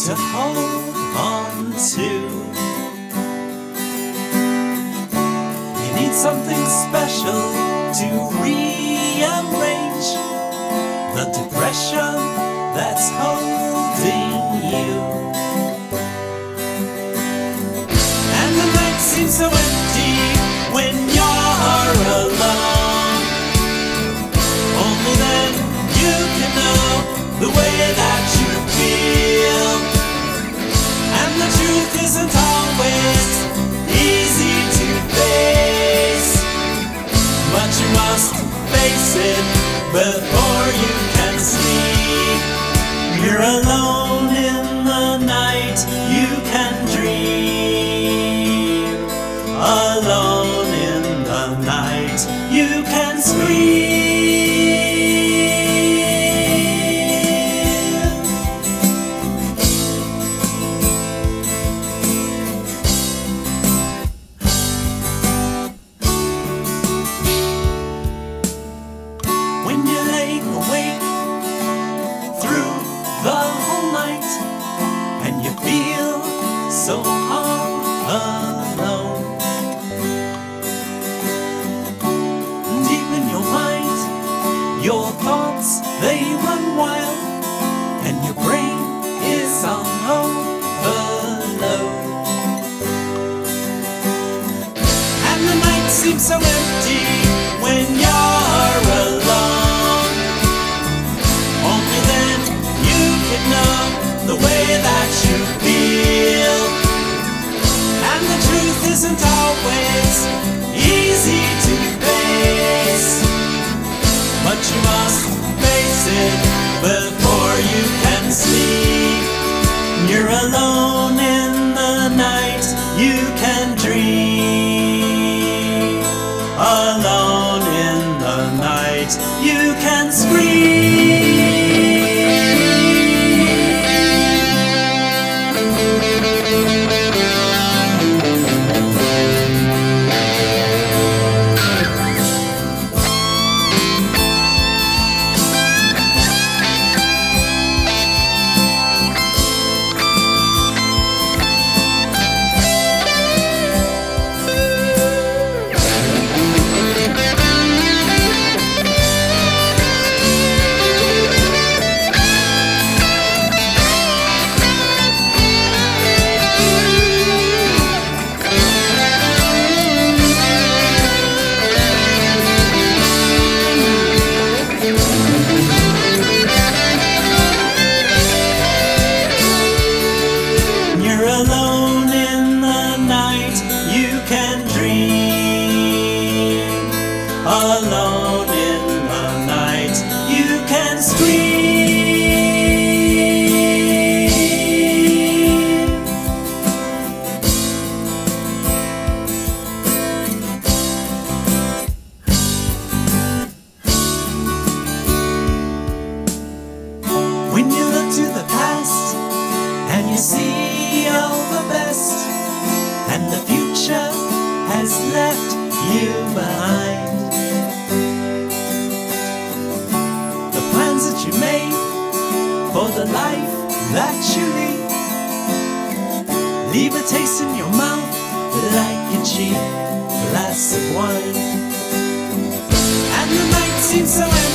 to hold on to. You need something special to rearrange the depression that's holding you. And the night seems so empty when you're alone. Only then you can know the way that you feel. And the truth isn't always easy to face, but you must face it before you can sleep. You're alone in the night, you can dream. Alone in the night, you can scream. When you're laying awake through the whole night and you feel so all alone, deep in your mind your thoughts, they run wild and your brain is on overload. And the night seems so empty when you're alone. Only then you can know the way that you feel. And the truth isn't always easy to face, but you must face it before you can sleep. You're alone in the night, you can dream. Alone in the night, you can scream. You're alone in the night, you can dream. Alone in the night, you can scream. When you look to the past and you see all the best, and the future has left you behind. The plans that you made for the life that you leave a taste in your mouth like a cheap glass of wine. And the night seems so empty